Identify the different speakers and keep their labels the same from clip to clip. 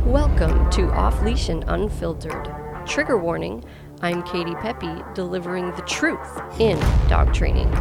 Speaker 1: Welcome to Off Leash and Unfiltered. Trigger warning, I'm Katie Pepe, delivering the truth in dog training.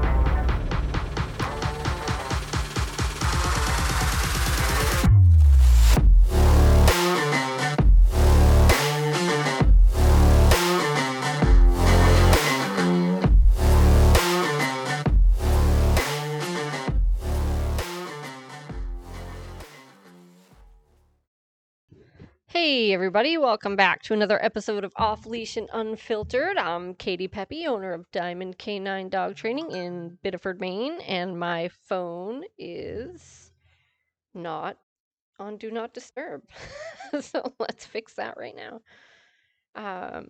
Speaker 1: Hey everybody, welcome back to another episode of Off Leash and Unfiltered. I'm Katie Pepe, owner of Diamond K9 Dog Training in Biddeford, Maine, and my phone is not on Do Not Disturb. So let's fix that right now.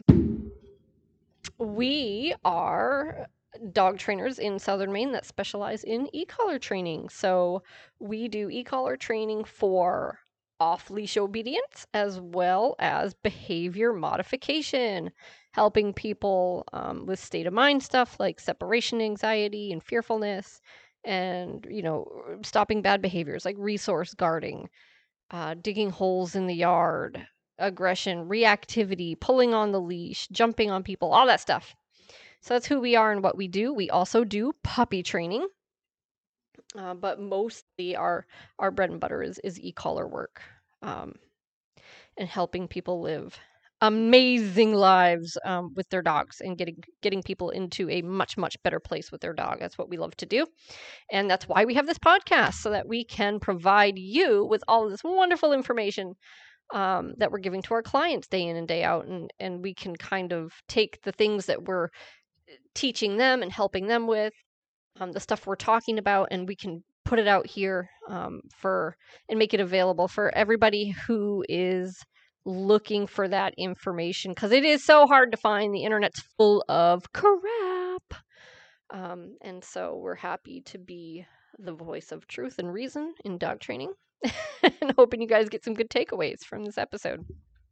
Speaker 1: We are dog trainers in Southern Maine that specialize in e-collar training. So we do e-collar training for off-leash obedience as well as behavior modification, helping people with state of mind stuff like separation anxiety and fearfulness, and stopping bad behaviors like resource guarding, digging holes in the yard, aggression, reactivity, pulling on the leash, jumping on people, all that stuff. So that's who we are and what we do. We also do puppy training, but mostly our bread and butter is e-collar work, and helping people live amazing lives with their dogs and getting people into a much better place with their dog. That's what we love to do, and that's why we have this podcast, so that we can provide you with all of this wonderful information that we're giving to our clients day in and day out, and we can kind of take the things that we're teaching them and helping them with, the stuff we're talking about, and we can put it out here and make it available for everybody who is looking for that information, because it is so hard to find. The internet's full of crap, and so we're happy to be the voice of truth and reason in dog training, and hoping you guys get some good takeaways from this episode.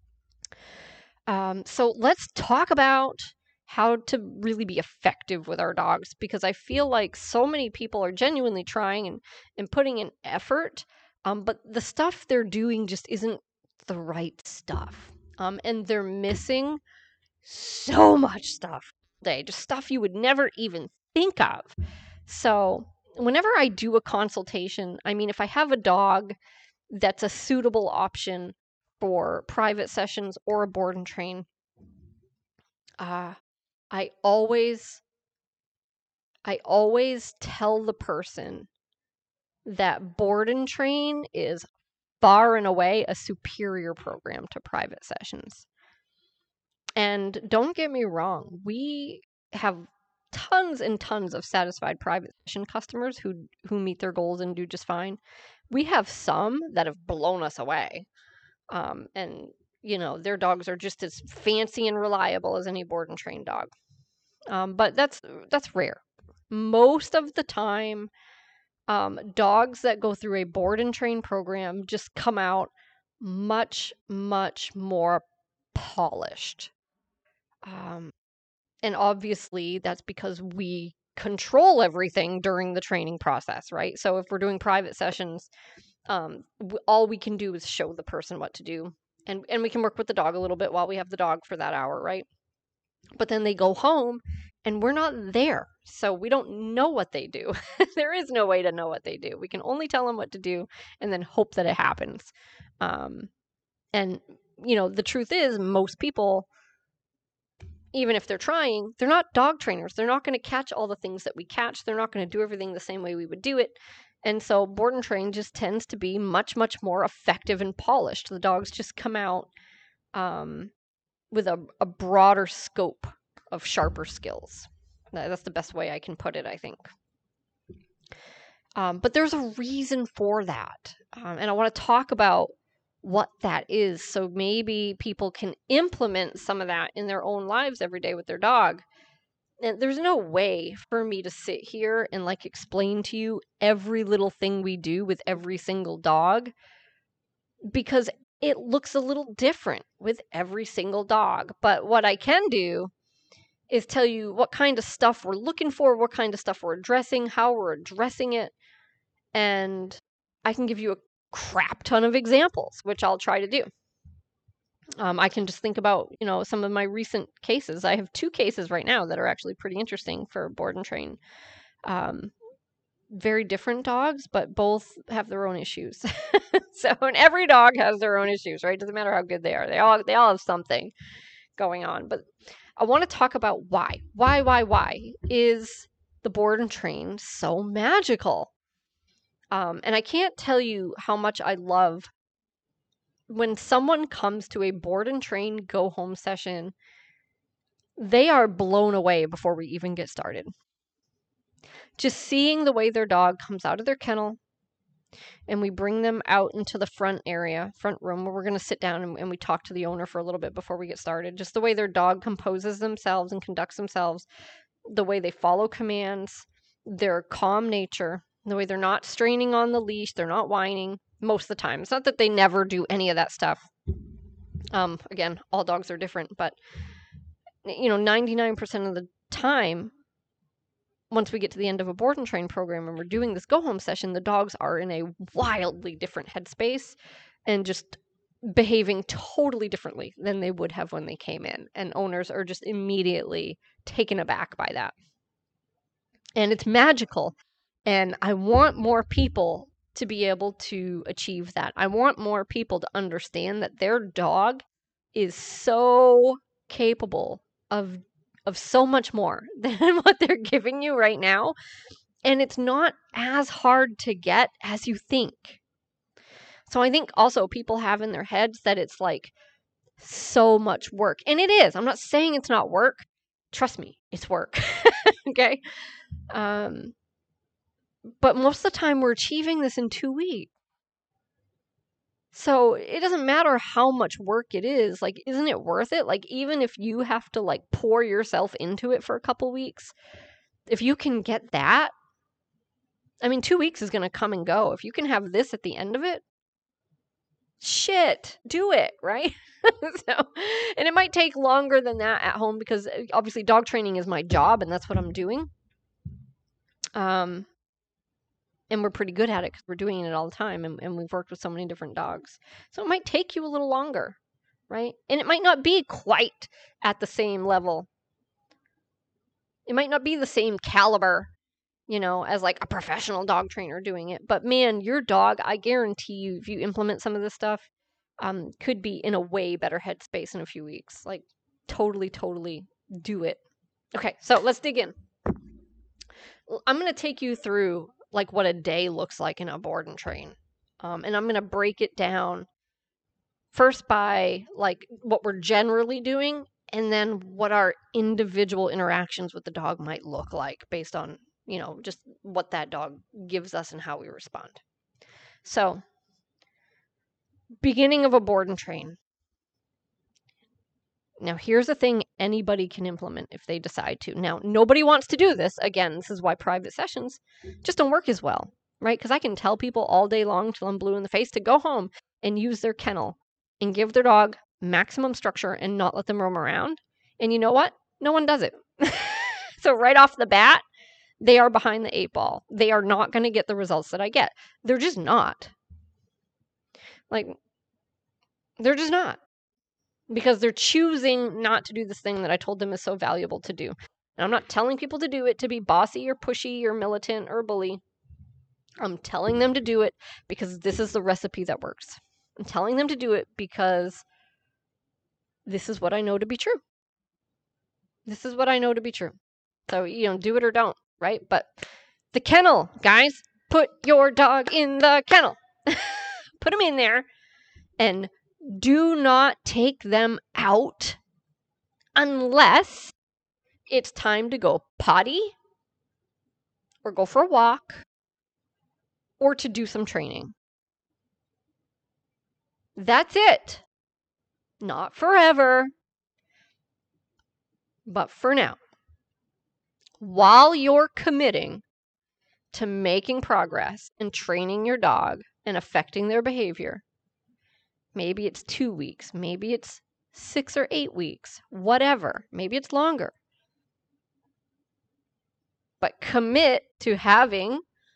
Speaker 1: So let's talk about how to really be effective with our dogs, because I feel like so many people are genuinely trying and putting in effort, but the stuff they're doing just isn't the right stuff. And they're missing so much stuff today, just stuff you would never even think of. So whenever I do a consultation, I mean, if I have a dog that's a suitable option for private sessions or a board and train, I always tell the person that board and train is far and away a superior program to private sessions. And don't get me wrong, we have tons and tons of satisfied private session customers who meet their goals and do just fine. We have some that have blown us away. And their dogs are just as fancy and reliable as any board and train dog. But that's rare. Most of the time, dogs that go through a board and train program just come out much more polished. And obviously that's because we control everything during the training process, right? So if we're doing private sessions, all we can do is show the person what to do, and we can work with the dog a little bit while we have the dog for that hour, right? But then they go home and we're not there, so we don't know what they do. There is no way to know what they do. We can only tell them what to do and then hope that it happens. And the truth is, most people, even if they're trying, they're not dog trainers. They're not going to catch all the things that we catch. They're not going to do everything the same way we would do it. And so board and train just tends to be much more effective and polished. The dogs just come out with a broader scope of sharper skills. That's the best way I can put it, I think. But there's a reason for that. And I want to talk about what that is, so maybe people can implement some of that in their own lives every day with their dog. And there's no way for me to sit here and explain to you every little thing we do with every single dog, because it looks a little different with every single dog. But what I can do is tell you what kind of stuff we're looking for, what kind of stuff we're addressing, how we're addressing it, and I can give you a crap ton of examples, which I'll try to do. I can just think about, some of my recent cases. I have 2 cases right now that are actually pretty interesting for board and train. Very different dogs, but both have their own issues. So, and every dog has their own issues, right? Doesn't matter how good they are. They all have something going on. But I want to talk about why. Why is the board and train so magical? And I can't tell you how much I love when someone comes to a board and train go home session. They are blown away before we even get started. Just seeing the way their dog comes out of their kennel, and we bring them out into the front room, where we're going to sit down and we talk to the owner for a little bit before we get started. Just the way their dog composes themselves and conducts themselves, the way they follow commands, their calm nature, the way they're not straining on the leash, they're not whining most of the time. It's not that they never do any of that stuff. Again, all dogs are different, but 99% of the time, once we get to the end of a board and train program and we're doing this go home session, the dogs are in a wildly different headspace and just behaving totally differently than they would have when they came in. And owners are just immediately taken aback by that. And it's magical. And I want more people to be able to achieve that. I want more people to understand that their dog is so capable of so much more than what they're giving you right now. And it's not as hard to get as you think. So I think also people have in their heads that it's like so much work. And it is. I'm not saying it's not work. Trust me, it's work. Okay? But most of the time we're achieving this in 2 weeks. So it doesn't matter how much work it is. Like, isn't it worth it? Like, even if you have to like pour yourself into it for a couple weeks, if you can get that, I mean, 2 weeks is going to come and go. If you can have this at the end of it, shit, do it, right? And it might take longer than that at home because obviously dog training is my job and that's what I'm doing. And we're pretty good at it because we're doing it all the time, and we've worked with so many different dogs. So it might take you a little longer, right? And it might not be quite at the same level. It might not be the same caliber, as like a professional dog trainer doing it. But man, your dog, I guarantee you, if you implement some of this stuff, could be in a way better headspace in a few weeks. Like, totally do it. Okay, so let's dig in. I'm going to take you through like what a day looks like in a board and train. And I'm going to break it down first by like what we're generally doing, and then what our individual interactions with the dog might look like based on, just what that dog gives us and how we respond. So, beginning of a board and train. Now, here's a thing anybody can implement if they decide to. Now, nobody wants to do this. Again, this is why private sessions just don't work as well, right? Because I can tell people all day long till I'm blue in the face to go home and use their kennel and give their dog maximum structure and not let them roam around. And you know what? No one does it. So right off the bat, they are behind the 8 ball. They are not going to get the results that I get. They're just not. Like, they're just not. Because they're choosing not to do this thing that I told them is so valuable to do. And I'm not telling people to do it to be bossy or pushy or militant or bully. I'm telling them to do it because this is the recipe that works. I'm telling them to do it because this is what I know to be true. This is what I know to be true. So, do it or don't, right? But the kennel, guys, put your dog in the kennel. Put them in there and do not take them out unless it's time to go potty or go for a walk or to do some training. That's it. Not forever, but for now. While you're committing to making progress and training your dog and affecting their behavior, maybe it's 2 weeks, maybe it's 6 or 8 weeks, whatever. Maybe it's longer. But commit to having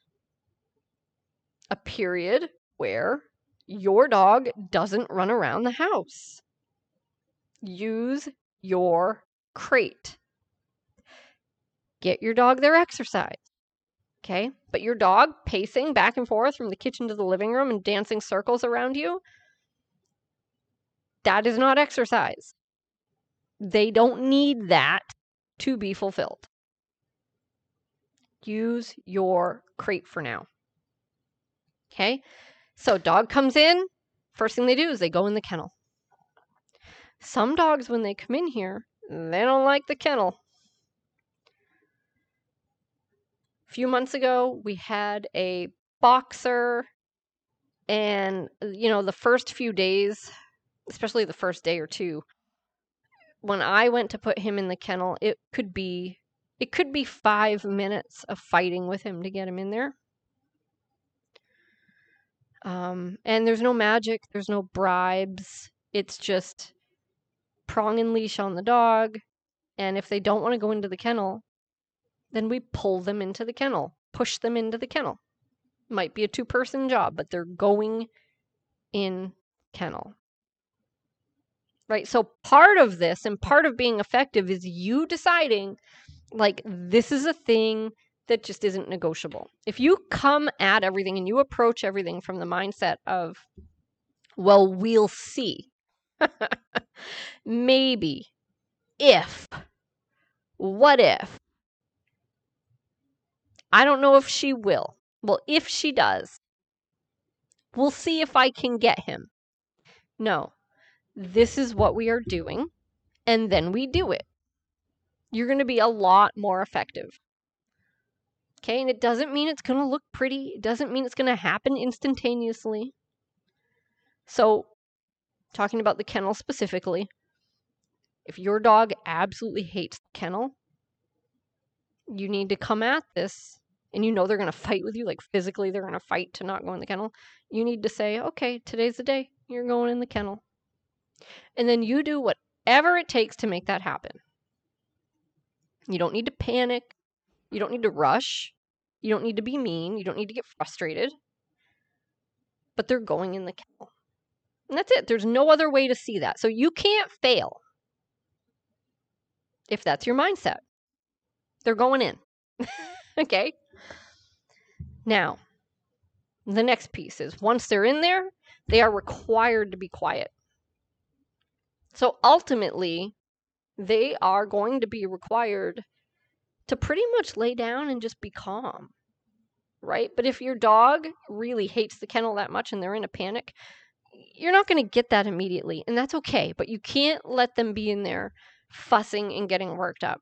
Speaker 1: a period where your dog doesn't run around the house. use your crate. Get your dog their exercise. Okay? But your dog pacing back and forth from the kitchen to the living room and dancing circles around you, that is not exercise. They don't need that to be fulfilled. Use your crate for now. Okay? So dog comes in, first thing they do is they go in the kennel. Some dogs, when they come in here, they don't like the kennel. A few months ago, we had a boxer, and the first few days, especially the first day or two, when I went to put him in the kennel, it could be 5 minutes of fighting with him to get him in there. And there's no magic, there's no bribes. It's just prong and leash on the dog. And if they don't want to go into the kennel, then we pull them into the kennel, push them into the kennel. Might be a 2-person job, but they're going in kennel. Right? So part of this and part of being effective is you deciding, like, this is a thing that just isn't negotiable. If you come at everything and you approach everything from the mindset of, well, we'll see. Maybe. If. What if? I don't know if she will. Well, if she does, we'll see if I can get him. No. This is what we are doing, and then we do it. You're going to be a lot more effective. Okay, and it doesn't mean it's going to look pretty. It doesn't mean it's going to happen instantaneously. So, talking about the kennel specifically, if your dog absolutely hates the kennel, you need to come at this, and they're going to fight with you, like physically they're going to fight to not go in the kennel. You need to say, okay, today's the day. You're going in the kennel. And then you do whatever it takes to make that happen. You don't need to panic. You don't need to rush. You don't need to be mean. You don't need to get frustrated. But they're going in the kennel. And that's it. There's no other way to see that. So you can't fail if that's your mindset. They're going in. Okay? Now, the next piece is once they're in there, they are required to be quiet. So ultimately, they are going to be required to pretty much lay down and just be calm, right? But if your dog really hates the kennel that much and they're in a panic, you're not going to get that immediately, and that's okay. But you can't let them be in there fussing and getting worked up.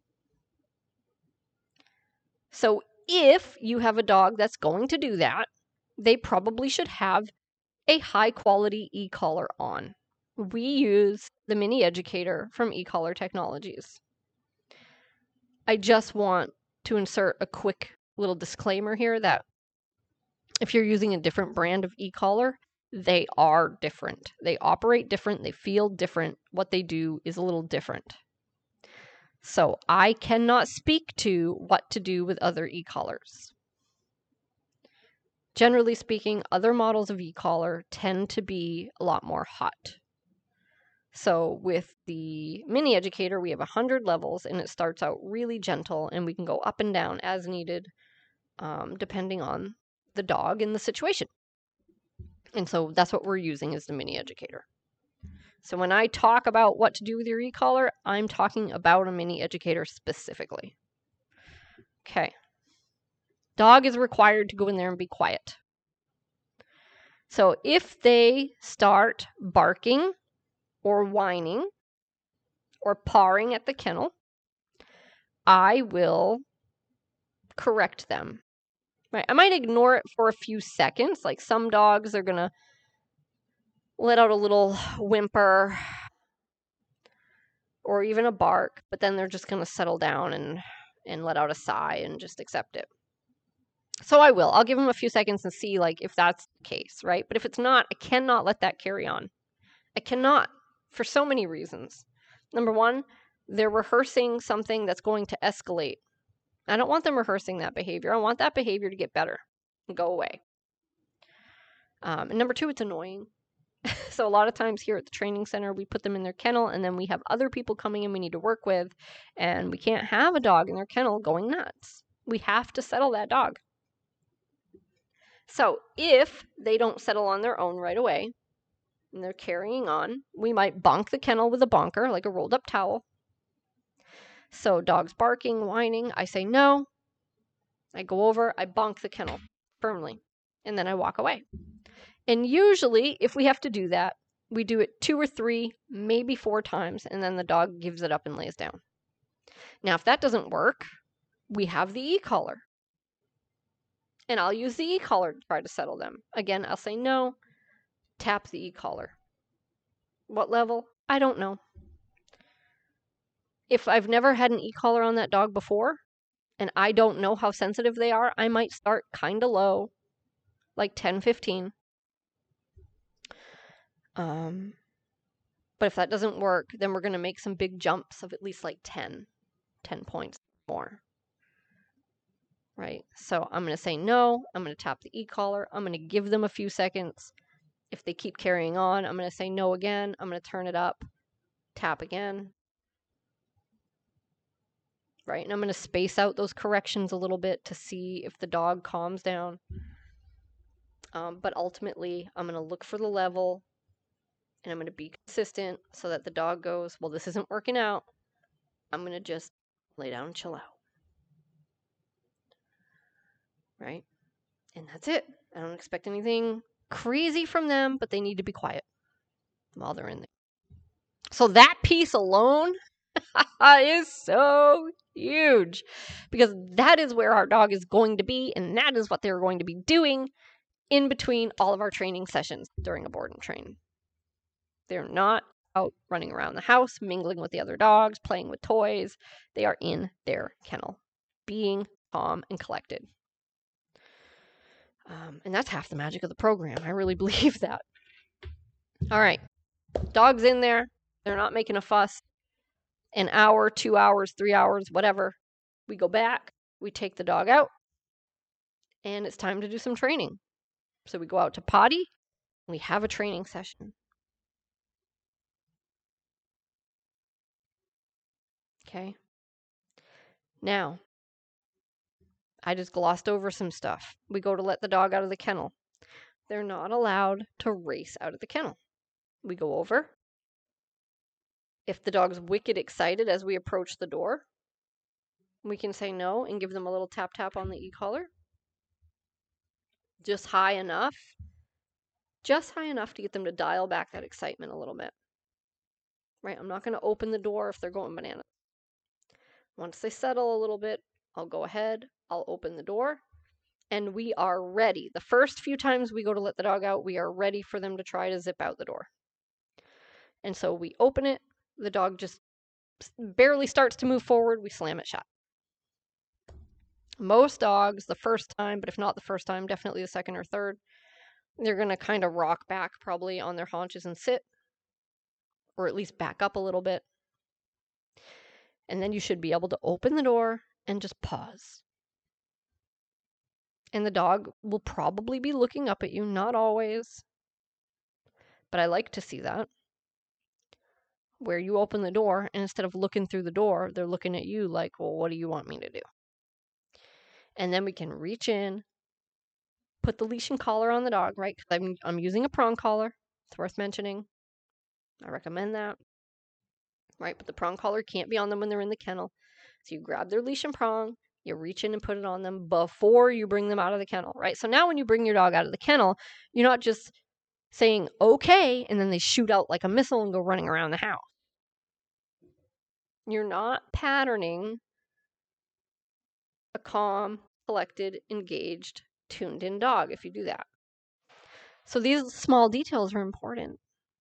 Speaker 1: So if you have a dog that's going to do that, they probably should have a high-quality e-collar on. We use the Mini Educator from eCollar Technologies. I just want to insert a quick little disclaimer here that if you're using a different brand of e-collar, they are different. They operate different. They feel different. What they do is a little different. So I cannot speak to what to do with other e-collars. Generally speaking, other models of e-collar tend to be a lot more hot. So with the Mini Educator, we have 100 levels, and it starts out really gentle, and we can go up and down as needed, depending on the dog and the situation. And so that's what we're using is the Mini Educator. So when I talk about what to do with your e-collar, I'm talking about a Mini Educator specifically. Okay. Dog is required to go in there and be quiet. So if they start barking or whining or pawing at the kennel, I will correct them. Right? I might ignore it for a few seconds. Like some dogs are going to let out a little whimper or even a bark, but then they're just going to settle down and let out a sigh and just accept it. So I'll give them a few seconds and see like if that's the case, right? But if it's not, I cannot let that carry on. I cannot, for so many reasons. Number one, they're rehearsing something that's going to escalate. I don't want them rehearsing that behavior. I want that behavior to get better and go away. And number two, it's annoying. So a lot of times here at the training center, we put them in their kennel, and then we have other people coming in we need to work with, and we can't have a dog in their kennel going nuts. We have to settle that dog. So if they don't settle on their own right away, and they're carrying on, we might bonk the kennel with a bonker, like a rolled up towel. So dog's barking, whining, I say no. I go over, I bonk the kennel firmly, and then I walk away. And usually, if we have to do that, we do it 2 or 3, maybe 4 times, and then the dog gives it up and lays down. Now, if that doesn't work, we have the e-collar. And I'll use the e-collar to try to settle them. Again, I'll say no, tap the e-collar. What level? I don't know. If I've never had an e-collar on that dog before, and I don't know how sensitive they are, I might start kind of low, like 10, 15. But if that doesn't work, then we're going to make some big jumps of at least like 10 points more. Right? So I'm going to say no. I'm going to tap the e-collar. I'm going to give them a few seconds. If they keep carrying on, I'm going to say no again. I'm going to turn it up, tap again. Right? And I'm going to space out those corrections a little bit to see if the dog calms down. But ultimately, I'm going to look for the level, and I'm going to be consistent so that the dog goes, well, this isn't working out. I'm going to just lay down and chill out. Right? And that's it. I don't expect anything crazy from them, but they need to be quiet while they're in there. So that piece alone is so huge, because that is where our dog is going to be, and that is what they're going to be doing in between all of our training sessions during a board and train. They're not out running around the house, mingling with the other dogs, playing with toys. They are in their kennel, being calm and collected. And that's half the magic of the program. I really believe that. All right. Dog's in there. They're not making a fuss. An hour, 2 hours, 3 hours, whatever. We go back. We take the dog out. And it's time to do some training. So we go out to potty. We have a training session. Okay. Now, I just glossed over some stuff. We go to let the dog out of the kennel. They're not allowed to race out of the kennel. We go over. If the dog's wicked excited as we approach the door, we can say no and give them a little tap tap on the e-collar. Just high enough to get them to dial back that excitement a little bit. Right? I'm not going to open the door if they're going bananas. Once they settle a little bit, I'll go ahead, I'll open the door, and we are ready. The first few times we go to let the dog out, we are ready for them to try to zip out the door. And so we open it, the dog just barely starts to move forward, we slam it shut. Most dogs, the first time, but if not the first time, definitely the second or third, they're going to kind of rock back probably on their haunches and sit, or at least back up a little bit. And then you should be able to open the door and just pause. And the dog will probably be looking up at you, not always, but I like to see that. Where you open the door, and instead of looking through the door, they're looking at you like, well, what do you want me to do? And then we can reach in, put the leash and collar on the dog, right? Because I'm using a prong collar. It's worth mentioning. I recommend that. Right? But the prong collar can't be on them when they're in the kennel. So you grab their leash and prong, you reach in and put it on them before you bring them out of the kennel, right? So now when you bring your dog out of the kennel, you're not just saying, okay, and then they shoot out like a missile and go running around the house. You're not patterning a calm, collected, engaged, tuned in dog if you do that. So these small details are important.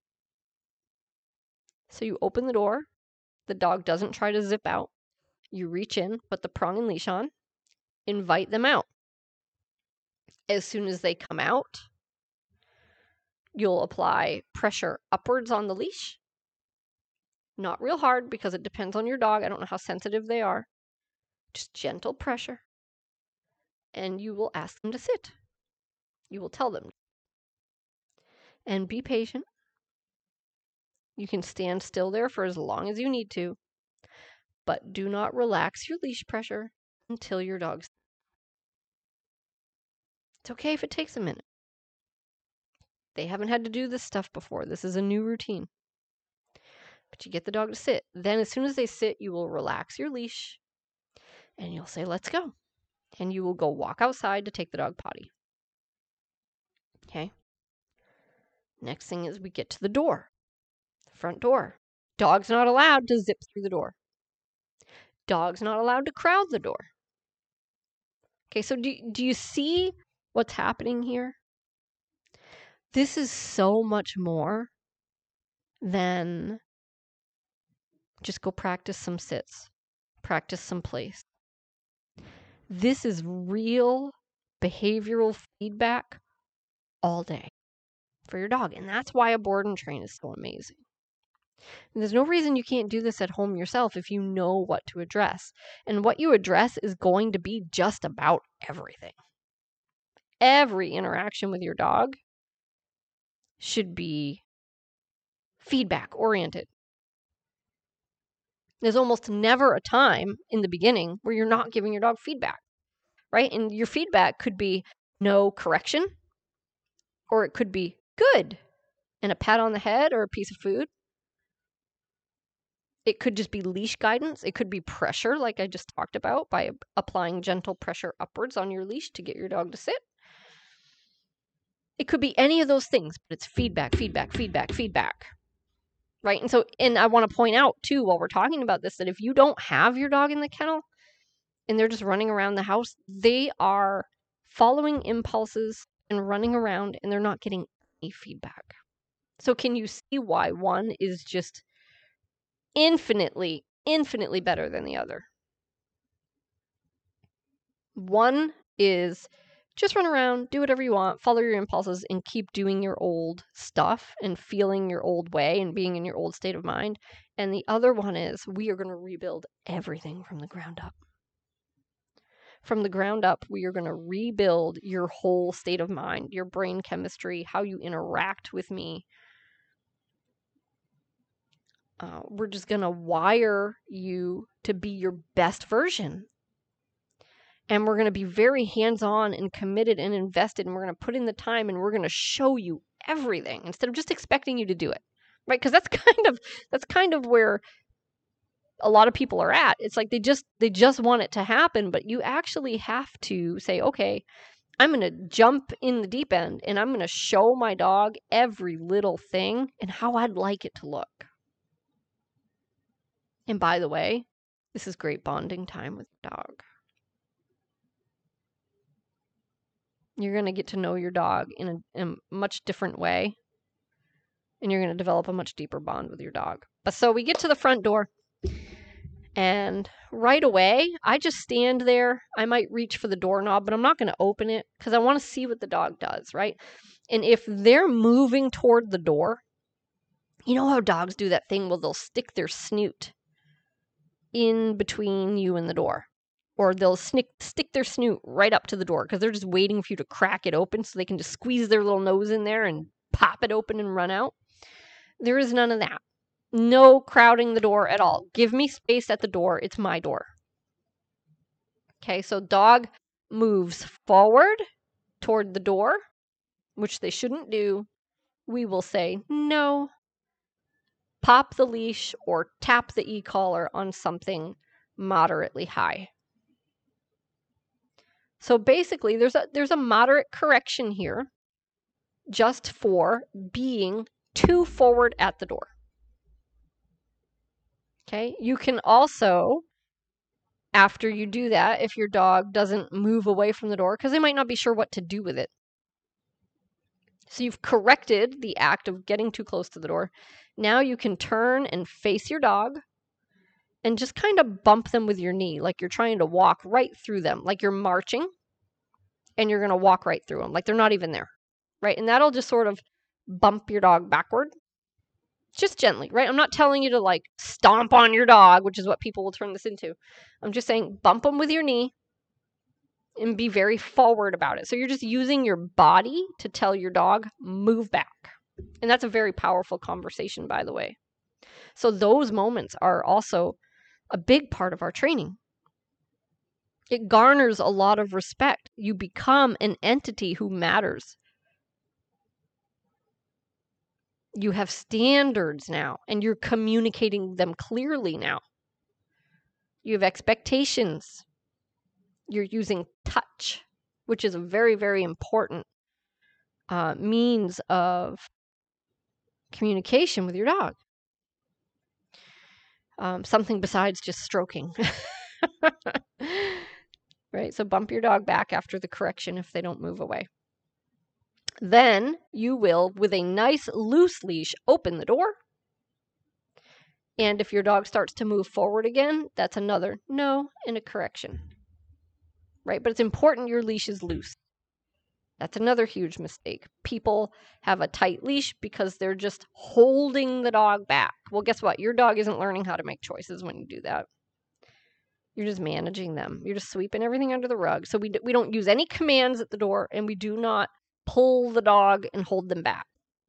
Speaker 1: So you open the door, the dog doesn't try to zip out. You reach in, put the prong and leash on, invite them out. As soon as they come out, you'll apply pressure upwards on the leash. Not real hard because it depends on your dog. I don't know how sensitive they are. Just gentle pressure. And you will ask them to sit. You will tell them. And be patient. You can stand still there for as long as you need to, but do not relax your leash pressure until your dog's. It's okay if it takes a minute. They haven't had to do this stuff before. This is a new routine. But you get the dog to sit. Then as soon as they sit, you will relax your leash and you'll say, let's go. And you will go walk outside to take the dog potty. Okay? Next thing is we get to the door, the front door. Dog's not allowed to zip through the door. Dog's not allowed to crowd the door. Okay, so do you see what's happening here? This is so much more than just go practice some sits, practice some place. This is real behavioral feedback all day for your dog. And that's why a board and train is so amazing. And there's no reason you can't do this at home yourself if you know what to address. And what you address is going to be just about everything. Every interaction with your dog should be feedback oriented. There's almost never a time in the beginning where you're not giving your dog feedback, right? And your feedback could be no correction, or it could be good and a pat on the head or a piece of food. It could just be leash guidance. It could be pressure, like I just talked about, by applying gentle pressure upwards on your leash to get your dog to sit. It could be any of those things, but it's feedback, feedback, feedback, feedback. Right? And I want to point out, too, while we're talking about this, that if you don't have your dog in the kennel and they're just running around the house, they are following impulses and running around and they're not getting any feedback. So can you see why one is just infinitely, infinitely better than the other? One is just run around, do whatever you want, follow your impulses, and keep doing your old stuff and feeling your old way and being in your old state of mind. And the other one is we are going to rebuild everything from the ground up. From the ground up, we are going to rebuild your whole state of mind, your brain chemistry, how you interact with me. We're just going to wire you to be your best version. And we're going to be very hands-on and committed and invested, and we're going to put in the time, and we're going to show you everything instead of just expecting you to do it, right? Because that's kind of where a lot of people are at. It's like they just want it to happen, but you actually have to say, okay, I'm going to jump in the deep end, and I'm going to show my dog every little thing and how I'd like it to look. And by the way, this is great bonding time with your dog. You're going to get to know your dog in a much different way, and you're going to develop a much deeper bond with your dog. So we get to the front door, and right away, I just stand there. I might reach for the doorknob, but I'm not going to open it because I want to see what the dog does, right? And if they're moving toward the door, you know how dogs do that thing where they'll stick their snoot in between you and the door. Or they'll stick their snoot right up to the door because they're just waiting for you to crack it open so they can just squeeze their little nose in there and pop it open and run out. There is none of that. No crowding the door at all. Give me space at the door. It's my door. Okay, so dog moves forward toward the door, which they shouldn't do. We will say no. Pop the leash or tap the e-collar on something moderately high. So basically, there's a moderate correction here just for being too forward at the door. Okay, you can also, after you do that, if your dog doesn't move away from the door, because they might not be sure what to do with it. So you've corrected the act of getting too close to the door. Now you can turn and face your dog and just kind of bump them with your knee, like you're trying to walk right through them, like you're marching. And you're going to walk right through them, like they're not even there, right? And that'll just sort of bump your dog backward, just gently, right? I'm not telling you to like stomp on your dog, which is what people will turn this into. I'm just saying bump them with your knee and be very forward about it. So you're just using your body to tell your dog, move back. And that's a very powerful conversation, by the way. So those moments are also a big part of our training. It garners a lot of respect. You become an entity who matters. You have standards now, and you're communicating them clearly now. You have expectations. You're using touch, which is a very, very important means of communication with your dog. Something besides just stroking. Right? So bump your dog back after the correction if they don't move away. Then you will, with a nice loose leash, open the door. And if your dog starts to move forward again, that's another no and a correction. Right? But it's important your leash is loose. That's another huge mistake. People have a tight leash because they're just holding the dog back. Well, guess what? Your dog isn't learning how to make choices when you do that. You're just managing them. You're just sweeping everything under the rug. So we don't use any commands at the door, and we do not pull the dog and hold them back.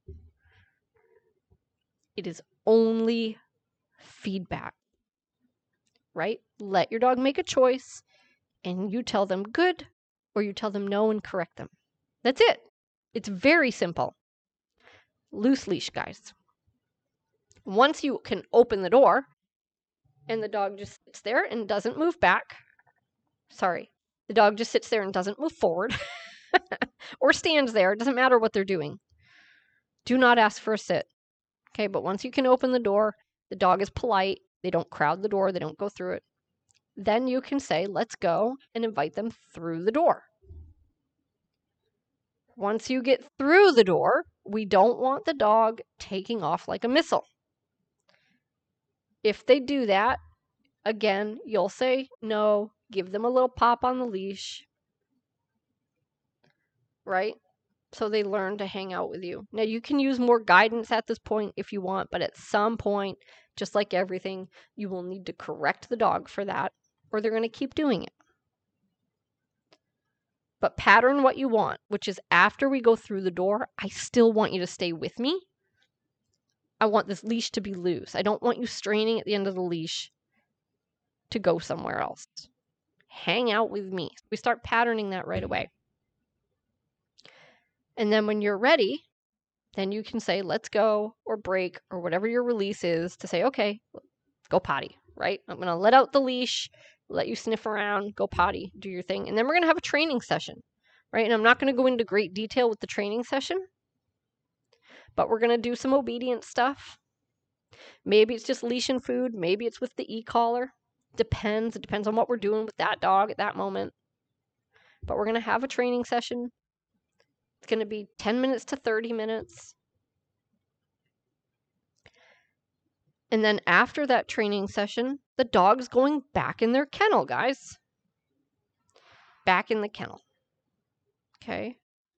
Speaker 1: It is only feedback, right? Let your dog make a choice, and you tell them good, or you tell them no and correct them. That's it. It's very simple. Loose leash, guys. Once you can open the door, and the dog just sits there and doesn't move back. Sorry. The dog just sits there and doesn't move forward or stands there. It doesn't matter what they're doing. Do not ask for a sit. Okay, but once you can open the door, the dog is polite. They don't crowd the door. They don't go through it. Then you can say, let's go, and invite them through the door. Once you get through the door, we don't want the dog taking off like a missile. If they do that, again, you'll say no, give them a little pop on the leash, right? So they learn to hang out with you. Now, you can use more guidance at this point if you want, but at some point, just like everything, you will need to correct the dog for that, or they're going to keep doing it. But pattern what you want, which is after we go through the door, I still want you to stay with me. I want this leash to be loose. I don't want you straining at the end of the leash to go somewhere else. Hang out with me. We start patterning that right away. And then when you're ready, then you can say, let's go, or break, or whatever your release is to say, okay, go potty, right? I'm going to let out the leash, let you sniff around, go potty, do your thing. And then we're going to have a training session, right? And I'm not going to go into great detail with the training session, but we're going to do some obedience stuff. Maybe it's just leash and food. Maybe it's with the e-collar. Depends. It depends on what we're doing with that dog at that moment. But we're going to have a training session. It's going to be 10 minutes to 30 minutes. And then after that training session, the dog's going back in their kennel, guys. Back in the kennel. Okay.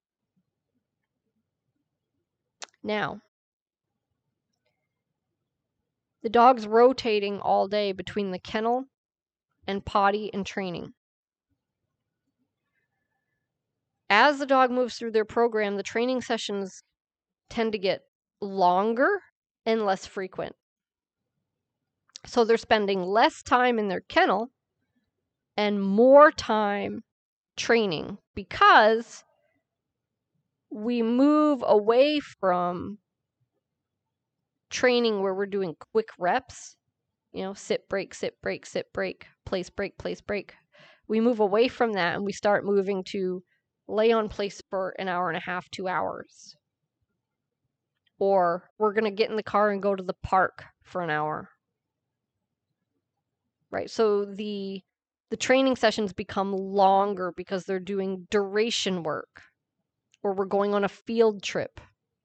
Speaker 1: Now, the dog's rotating all day between the kennel and potty and training. As the dog moves through their program, the training sessions tend to get longer and less frequent. So they're spending less time in their kennel and more time training because we move away from training where we're doing quick reps, sit, break, place, break. We move away from that and we start moving to lay on place for an hour and a half, 2 hours. Or we're going to get in the car and go to the park for an hour. Right? So the training sessions become longer because they're doing duration work, or we're going on a field trip.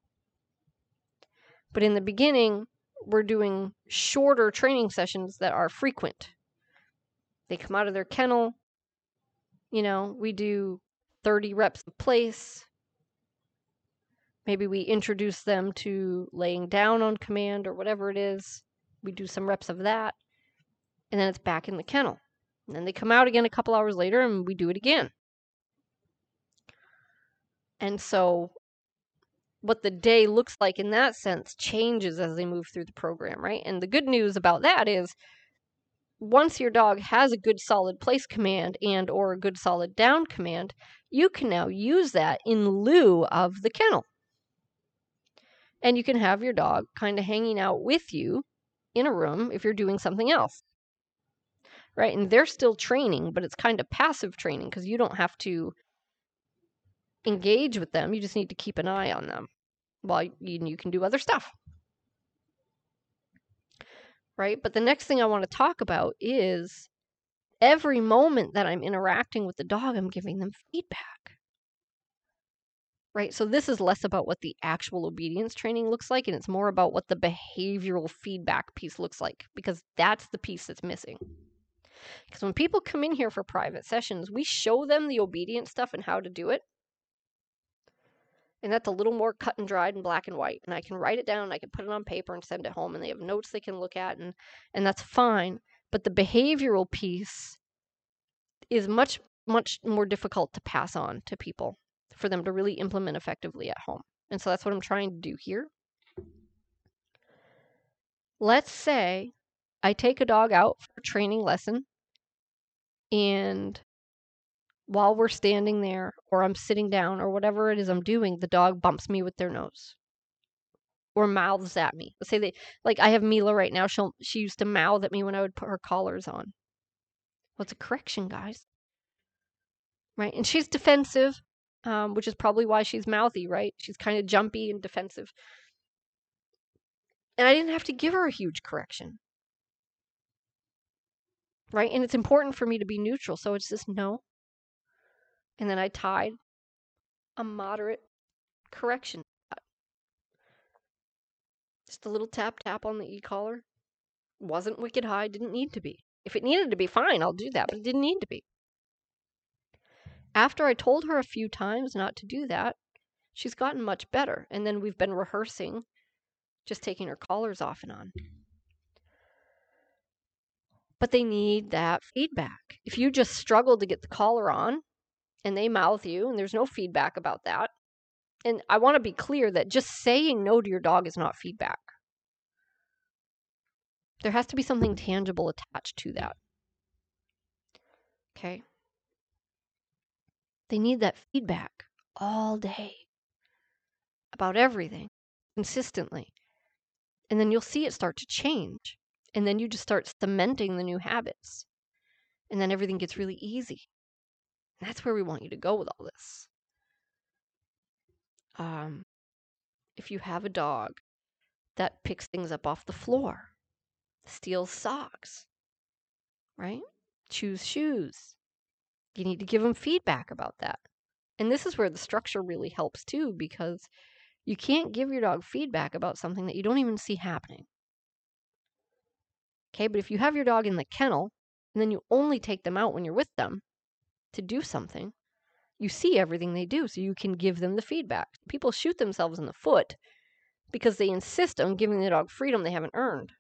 Speaker 1: But in the beginning, we're doing shorter training sessions that are frequent. They come out of their kennel, we do 30 reps of place. Maybe we introduce them to laying down on command or whatever it is. We do some reps of that. And then it's back in the kennel. And then they come out again a couple hours later and we do it again. And so what the day looks like in that sense changes as they move through the program, right? And the good news about that is once your dog has a good solid place command and or a good solid down command, you can now use that in lieu of the kennel. And you can have your dog kind of hanging out with you in a room if you're doing something else. Right? And they're still training, but it's kind of passive training because you don't have to engage with them. You just need to keep an eye on them while you can do other stuff. Right? But the next thing I want to talk about is every moment that I'm interacting with the dog, I'm giving them feedback. Right? So this is less about what the actual obedience training looks like, and it's more about what the behavioral feedback piece looks like, because that's the piece that's missing. Because when people come in here for private sessions, we show them the obedience stuff and how to do it. And that's a little more cut and dried and black and white. And I can write it down, I can put it on paper and send it home, and they have notes they can look at, and that's fine. But the behavioral piece is much, much more difficult to pass on to people for them to really implement effectively at home. And so that's what I'm trying to do here. Let's say I take a dog out for a training lesson, and while we're standing there or I'm sitting down or whatever it is I'm doing, the dog bumps me with their nose or mouths at me. Let's say like I have Mila right now. She used to mouth at me when I would put her collars on. Well, it's a correction, guys. Right? And she's defensive, which is probably why she's mouthy, right? She's kind of jumpy and defensive. And I didn't have to give her a huge correction. Right? And it's important for me to be neutral. So it's just no. And then I tied a moderate correction. Just a little tap on the e-collar. Wasn't wicked high, didn't need to be. If it needed to be, fine, I'll do that, but it didn't need to be. After I told her a few times not to do that, she's gotten much better. And then we've been rehearsing just taking her collars off and on. But they need that feedback. If you just struggle to get the collar on and they mouth you and there's no feedback about that, and I want to be clear that just saying no to your dog is not feedback. There has to be something tangible attached to that. Okay? They need that feedback all day about everything, consistently. And then you'll see it start to change. And then you just start cementing the new habits. And then everything gets really easy. And that's where we want you to go with all this. If you have a dog that picks things up off the floor, steals socks, right? Chews shoes, you need to give them feedback about that. And this is where the structure really helps too, because you can't give your dog feedback about something that you don't even see happening. Okay, but if you have your dog in the kennel and then you only take them out when you're with them to do something, you see everything they do, so you can give them the feedback. People shoot themselves in the foot because they insist on giving the dog freedom they haven't earned.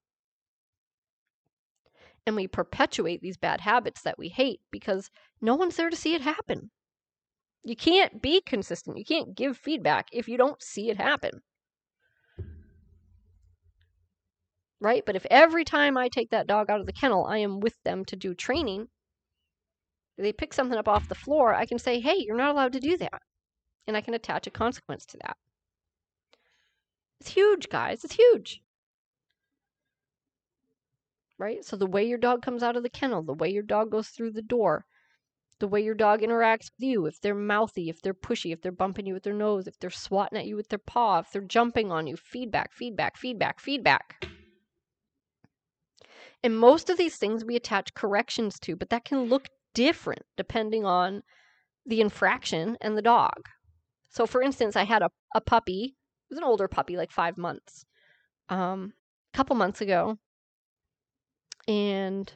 Speaker 1: And we perpetuate these bad habits that we hate because no one's there to see it happen. You can't be consistent. You can't give feedback if you don't see it happen. Right? But if every time I take that dog out of the kennel, I am with them to do training, they pick something up off the floor, I can say, hey, you're not allowed to do that. And I can attach a consequence to that. It's huge, guys. It's huge. Right? So the way your dog comes out of the kennel, the way your dog goes through the door, the way your dog interacts with you, if they're mouthy, if they're pushy, if they're bumping you with their nose, if they're swatting at you with their paw, if they're jumping on you, feedback, feedback, feedback, feedback. And most of these things we attach corrections to, but that can look different depending on the infraction and the dog. So for instance, I had a puppy. It was an older puppy, like 5 months, a couple months ago. And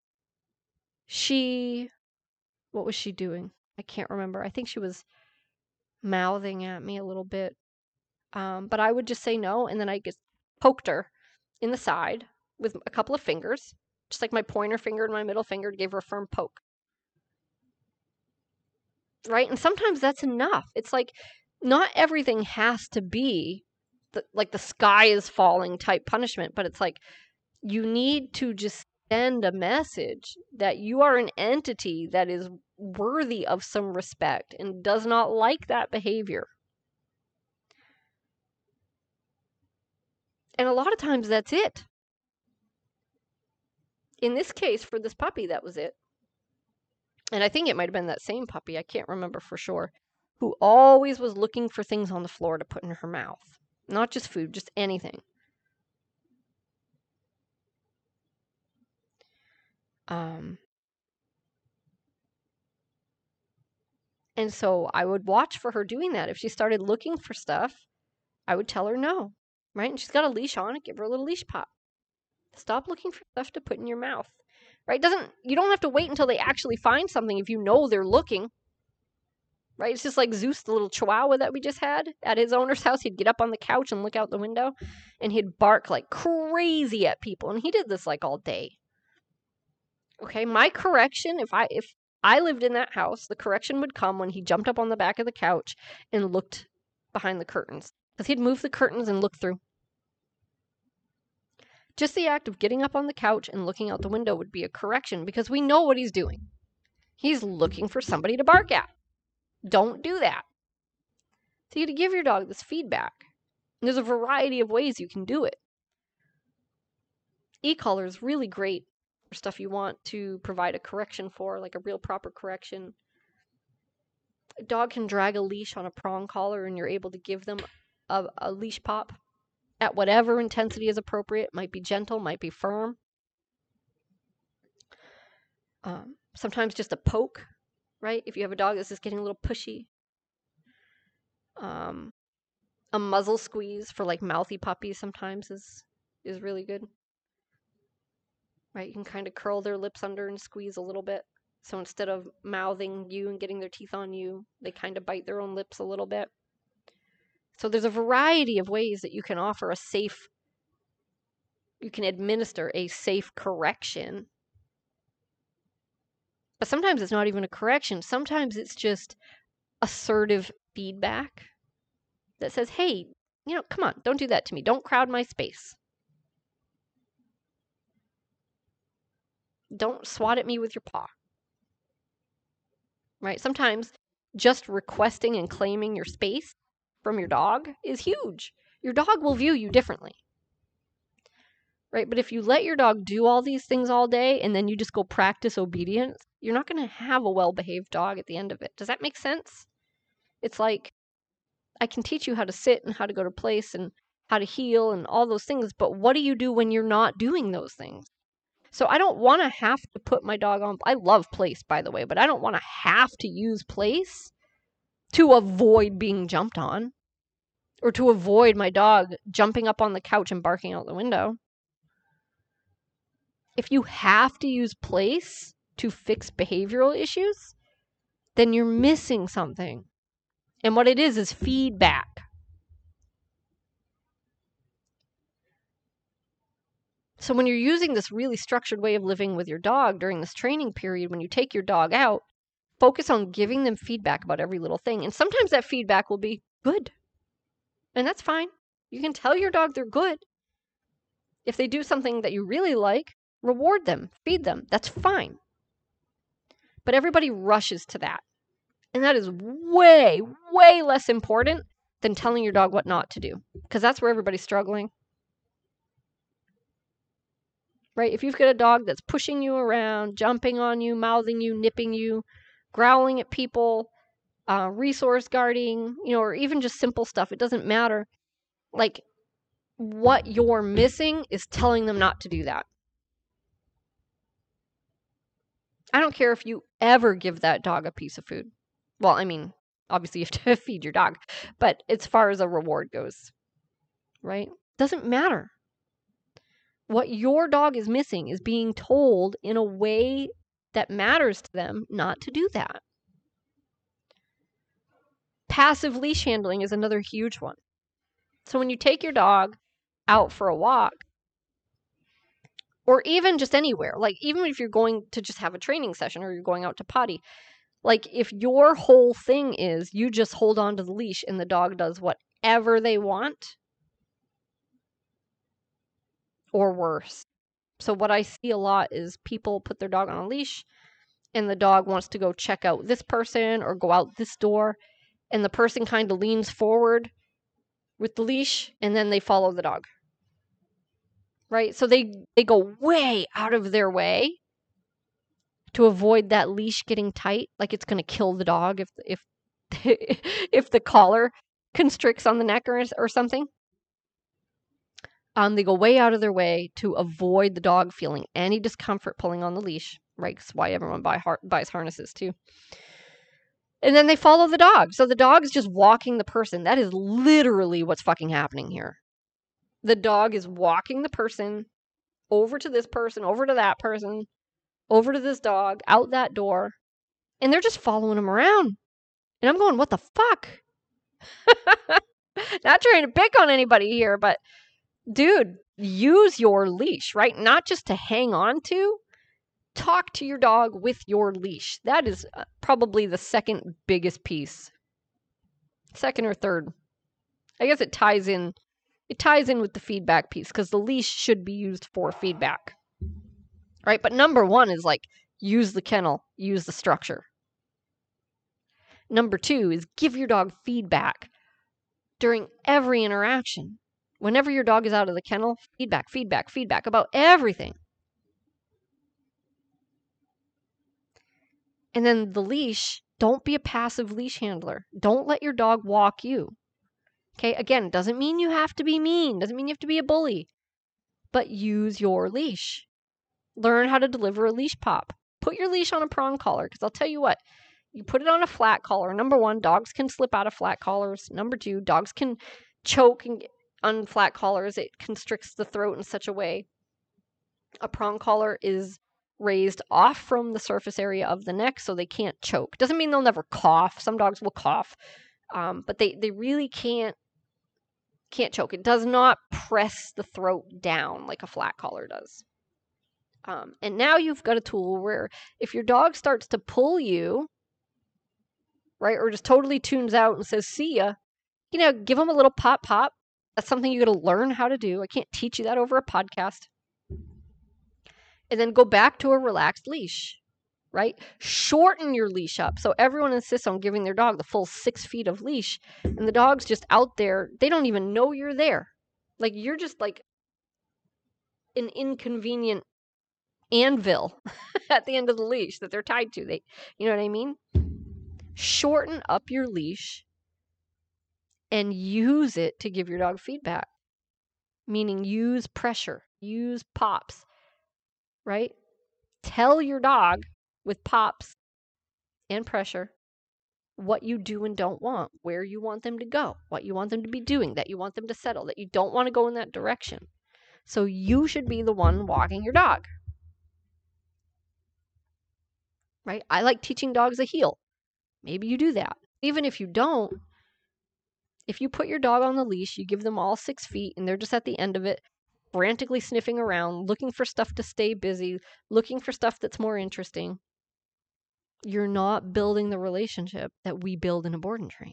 Speaker 1: what was she doing? I can't remember. I think she was mouthing at me a little bit. But I would just say no, and then I just poked her in the side with a couple of fingers, just like my pointer finger and my middle finger, gave her a firm poke. Right? And sometimes that's enough. It's like not everything has to be like the sky is falling type punishment, but it's like you need to just send a message that you are an entity that is worthy of some respect and does not like that behavior. And a lot of times that's it. In this case, for this puppy, that was it. And I think it might have been that same puppy, I can't remember for sure, who always was looking for things on the floor to put in her mouth. Not just food, just anything. And so I would watch for her doing that. If she started looking for stuff, I would tell her no, right? And she's got a leash on, give her a little leash pop. Stop looking for stuff to put in your mouth, right? You don't have to wait until they actually find something if you know they're looking, right? It's just like Zeus, the little chihuahua that we just had at his owner's house. He'd get up on the couch and look out the window, and he'd bark like crazy at people, and he did this like all day. Okay, my correction, if I lived in that house, the correction would come when he jumped up on the back of the couch and looked behind the curtains, because he'd move the curtains and look through. Just the act of getting up on the couch and looking out the window would be a correction, because we know what he's doing. He's looking for somebody to bark at. Don't do that. So you got to give your dog this feedback. And there's a variety of ways you can do it. E-collar is really great for stuff you want to provide a correction for, like a real proper correction. A dog can drag a leash on a prong collar, and you're able to give them a leash pop at whatever intensity is appropriate. Might be gentle, might be firm. Sometimes just a poke, right? If you have a dog that's just getting a little pushy. A muzzle squeeze for like mouthy puppies sometimes is really good. Right? You can kind of curl their lips under and squeeze a little bit. So instead of mouthing you and getting their teeth on you, they kind of bite their own lips a little bit. So there's a variety of ways that you can offer you can administer a safe correction. But sometimes it's not even a correction. Sometimes it's just assertive feedback that says, hey, come on, don't do that to me. Don't crowd my space. Don't swat at me with your paw. Right? Sometimes just requesting and claiming your space from your dog is huge. Your dog will view you differently. Right? But if you let your dog do all these things all day and then you just go practice obedience, you're not going to have a well-behaved dog at the end of it. Does that make sense? It's like, I can teach you how to sit and how to go to place and how to heel and all those things, but what do you do when you're not doing those things? So I don't want to have to put my dog on. I love place, by the way, but I don't want to have to use place to avoid being jumped on or to avoid my dog jumping up on the couch and barking out the window. If you have to use place to fix behavioral issues, then you're missing something. And what it is feedback. So when you're using this really structured way of living with your dog during this training period, when you take your dog out, focus on giving them feedback about every little thing. And sometimes that feedback will be good. And that's fine. You can tell your dog they're good. If they do something that you really like, reward them, feed them. That's fine. But everybody rushes to that. And that is way, way less important than telling your dog what not to do. Because that's where everybody's struggling. Right? If you've got a dog that's pushing you around, jumping on you, mouthing you, nipping you, growling at people, resource guarding, or even just simple stuff, it doesn't matter. Like, what you're missing is telling them not to do that. I don't care if you ever give that dog a piece of food. Well, I mean, obviously you have to feed your dog, but as far as a reward goes, right? Doesn't matter. What your dog is missing is being told in a way that matters to them not to do that. Passive leash handling is another huge one. So when you take your dog out for a walk, or even just anywhere, like even if you're going to just have a training session or you're going out to potty, Like, if your whole thing is you just hold on to the leash and the dog does whatever they want, or worse. So what I see a lot is people put their dog on a leash and the dog wants to go check out this person or go out this door, and the person kind of leans forward with the leash and then they follow the dog. Right? So they go way out of their way to avoid that leash getting tight, like it's going to kill the dog if if the collar constricts on the neck or something. They go way out of their way to avoid the dog feeling any discomfort pulling on the leash, right? That's why everyone buys harnesses too. And then they follow the dog. So the dog is just walking the person. That is literally what's fucking happening here. The dog is walking the person over to this person, over to that person, over to this dog, out that door, and they're just following him around. And I'm going, what the fuck? Not trying to pick on anybody here, but dude, use your leash, right? Not just to hang on to. Talk to your dog with your leash. That is probably the second biggest piece. Second or third. I guess it ties in with the feedback piece because the leash should be used for feedback. Right? But number one is like use the kennel, use the structure. Number two is give your dog feedback during every interaction. Whenever your dog is out of the kennel, feedback about everything. And then the leash, don't be a passive leash handler. Don't let your dog walk you. Okay, again, doesn't mean you have to be mean, doesn't mean you have to be a bully, but use your leash. Learn how to deliver a leash pop. Put your leash on a prong collar, because I'll tell you what, you put it on a flat collar. Number one, dogs can slip out of flat collars. Number two, dogs can choke on flat collars. It constricts the throat in such a way. A prong collar is raised off from the surface area of the neck so they can't choke. Doesn't mean they'll never cough. Some dogs will cough, but they really can't choke. It does not press the throat down like a flat collar does. And now you've got a tool where if your dog starts to pull you, right, or just totally tunes out and says, see ya, give them a little pop. That's something you got to learn how to do. I can't teach you that over a podcast. And then go back to a relaxed leash, right? Shorten your leash up. So everyone insists on giving their dog the full 6 feet of leash, and the dog's just out there. They don't even know you're there. Like, you're just like an inconvenient anvil at the end of the leash that they're tied to. You know what I mean? Shorten up your leash and use it to give your dog feedback. Meaning use pressure, use pops, right? Tell your dog with pops and pressure what you do and don't want, where you want them to go, what you want them to be doing, that you want them to settle, that you don't want to go in that direction. So you should be the one walking your dog. Right? I like teaching dogs a heel. Maybe you do that. Even if you don't, if you put your dog on the leash, you give them all 6 feet and they're just at the end of it, frantically sniffing around, looking for stuff to stay busy, looking for stuff that's more interesting, you're not building the relationship that we build in a board and train.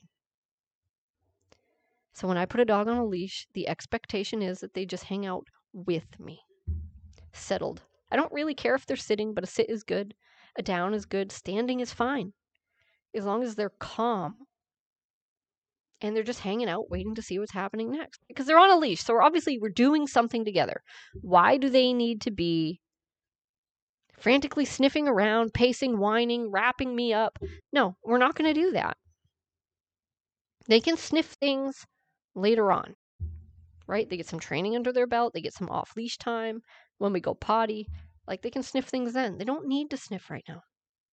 Speaker 1: So when I put a dog on a leash, the expectation is that they just hang out with me. Settled. I don't really care if they're sitting, but a sit is good. A down is good. Standing is fine. As long as they're calm. And they're just hanging out, waiting to see what's happening next. Because they're on a leash, so we're doing something together. Why do they need to be frantically sniffing around, pacing, whining, wrapping me up? No, we're not going to do that. They can sniff things later on, right? They get some training under their belt. They get some off-leash time when we go potty. Like, they can sniff things then. They don't need to sniff right now.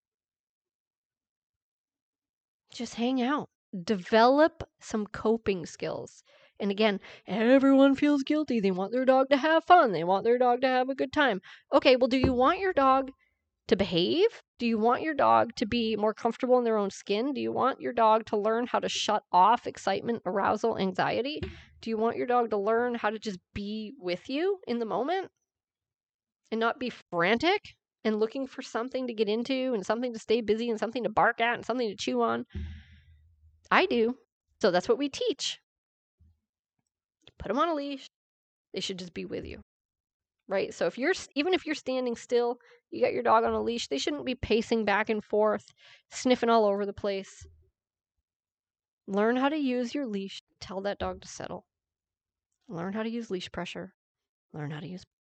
Speaker 1: Just hang out. Develop some coping skills. And again, everyone feels guilty. They want their dog to have fun. They want their dog to have a good time. Okay, well, do you want your dog to behave? Do you want your dog to be more comfortable in their own skin? Do you want your dog to learn how to shut off excitement, arousal, anxiety? Do you want your dog to learn how to just be with you in the moment and not be frantic? and looking for something to get into and something to stay busy and something to bark at and something to chew on. I do. So that's what we teach. Put them on a leash. They should just be with you. Right? So even if you're standing still, you got your dog on a leash, they shouldn't be pacing back and forth, sniffing all over the place. Learn how to use your leash. Tell that dog to settle. Learn how to use leash pressure. Learn how to use.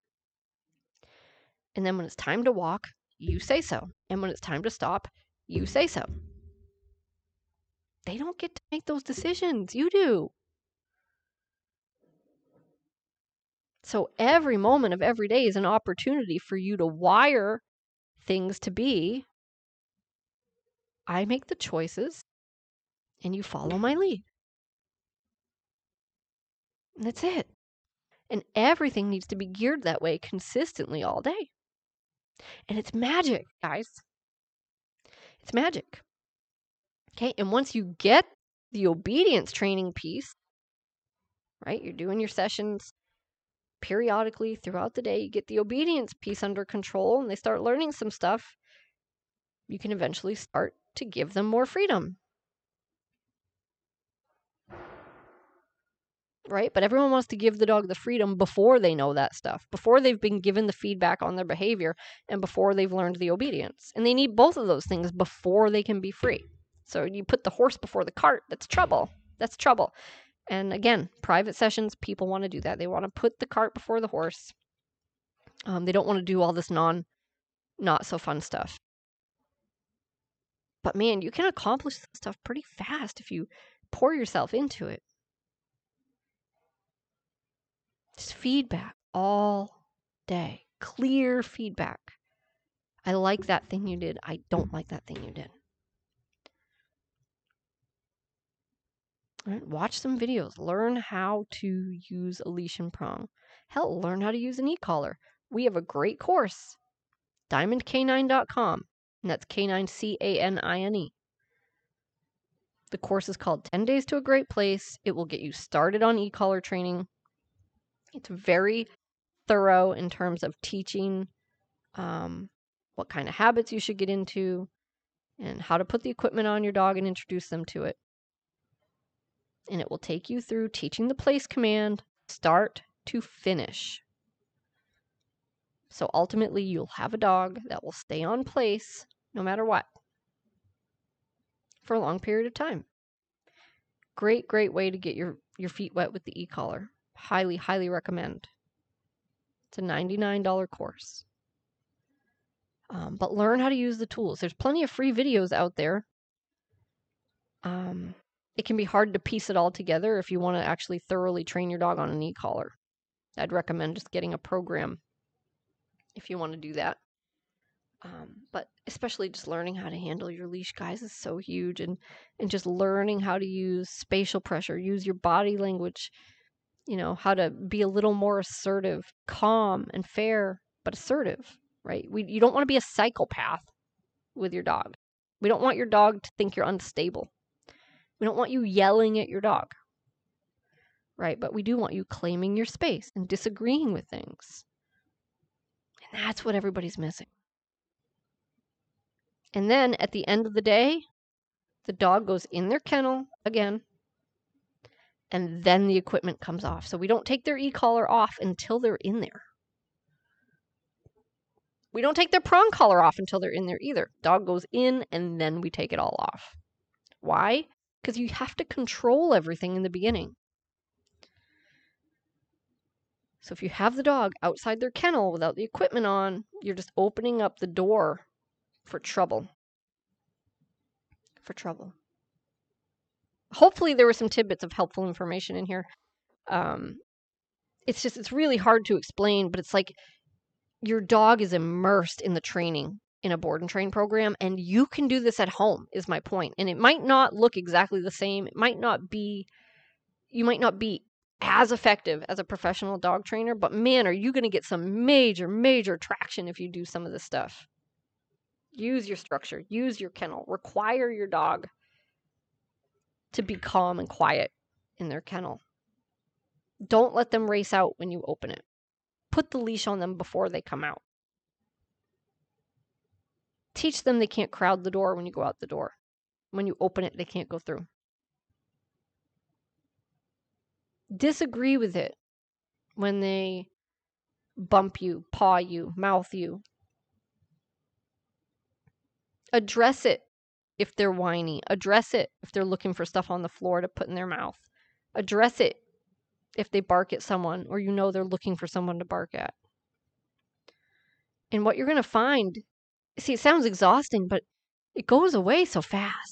Speaker 1: And then when it's time to walk, you say so. And when it's time to stop, you say so. They don't get to make those decisions. You do. So every moment of every day is an opportunity for you to wire things to be, I make the choices and you follow my lead. And that's it. And everything needs to be geared that way consistently all day. And it's magic, guys. It's magic. Okay, and once you get the obedience training piece, right, you're doing your sessions periodically throughout the day, you get the obedience piece under control and they start learning some stuff, you can eventually start to give them more freedom. Right? But everyone wants to give the dog the freedom before they know that stuff, before they've been given the feedback on their behavior, and before they've learned the obedience. And they need both of those things before they can be free. So you put the horse before the cart, that's trouble. That's trouble. And again, private sessions, people want to do that. They want to put the cart before the horse. They don't want to do all this not so fun stuff. But man, you can accomplish this stuff pretty fast if you pour yourself into it. Just feedback all day. Clear feedback. I like that thing you did. I don't like that thing you did. All right, watch some videos. Learn how to use a leash and prong. Hell, learn how to use an e-collar. We have a great course. DiamondCanine.com. And that's Canine, C-A-N-I-N-E. The course is called 10 Days to a Great Place. It will get you started on e-collar training. It's very thorough in terms of teaching what kind of habits you should get into and how to put the equipment on your dog and introduce them to it. And it will take you through teaching the place command, start to finish. So ultimately, you'll have a dog that will stay on place no matter what for a long period of time. Great, great way to get your feet wet with the e-collar. Highly, highly recommend. It's a $99 course. But learn how to use the tools. There's plenty of free videos out there. It can be hard to piece it all together if you want to actually thoroughly train your dog on an e-collar. I'd recommend just getting a program if you want to do that. But especially just learning how to handle your leash, guys, is so huge. And just learning how to use spatial pressure, use your body language, how to be a little more assertive, calm and fair, but assertive, right? You don't want to be a psychopath with your dog. We don't want your dog to think you're unstable. We don't want you yelling at your dog, right? But we do want you claiming your space and disagreeing with things. And that's what everybody's missing. And then at the end of the day, the dog goes in their kennel again, and then the equipment comes off. So we don't take their e-collar off until they're in there. We don't take their prong collar off until they're in there either. Dog goes in, and then we take it all off. Why? Because you have to control everything in the beginning. So if you have the dog outside their kennel without the equipment on, you're just opening up the door for trouble. For trouble. Hopefully there were some tidbits of helpful information in here. It's really hard to explain, but it's like your dog is immersed in the training in a board and train program, and you can do this at home, is my point. And it might not look exactly the same. You might not be as effective as a professional dog trainer, but man, are you going to get some major, major traction if you do some of this stuff. Use your structure, use your kennel, require your dog to be calm and quiet in their kennel. Don't let them race out when you open it. Put the leash on them before they come out. Teach them they can't crowd the door when you go out the door. When you open it, they can't go through. Disagree with it when they bump you, paw you, mouth you. Address it if they're whiny. Address it if they're looking for stuff on the floor to put in their mouth. Address it if they bark at someone or you know they're looking for someone to bark at. And what you're going to find, see, it sounds exhausting, but it goes away so fast.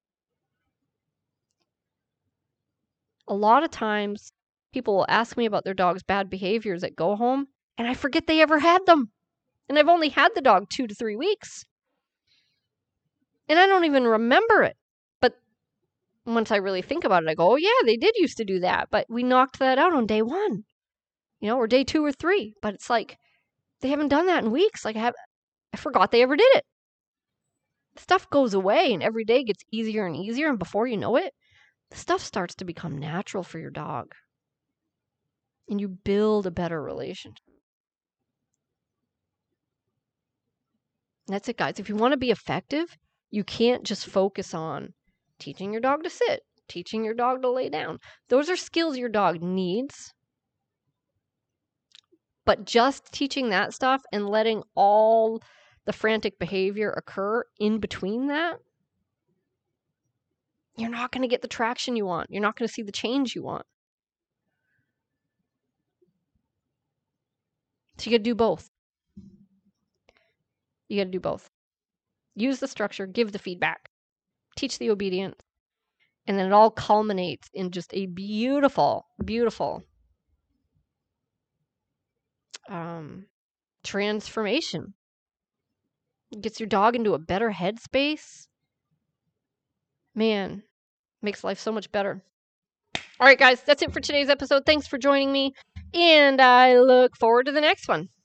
Speaker 1: A lot of times, people will ask me about their dog's bad behaviors at Go Home, and I forget they ever had them. And I've only had the dog 2 to 3 weeks. And I don't even remember it. But once I really think about it, I go, oh, yeah, they did used to do that. But we knocked that out on day 1, or day 2 or 3. But it's like, they haven't done that in weeks. Like, I forgot they ever did it. Stuff goes away, and every day gets easier and easier. And before you know it, the stuff starts to become natural for your dog. And you build a better relationship. That's it, guys. If you want to be effective, you can't just focus on teaching your dog to sit, teaching your dog to lay down. Those are skills your dog needs. But just teaching that stuff and letting all the frantic behavior occur in between that, you're not going to get the traction you want. You're not going to see the change you want. So you got to do both. You got to do both. Use the structure, give the feedback, teach the obedience, and then it all culminates in just a beautiful, beautiful transformation. It gets your dog into a better headspace. Man, makes life so much better. All right, guys, that's it for today's episode. Thanks for joining me, and I look forward to the next one.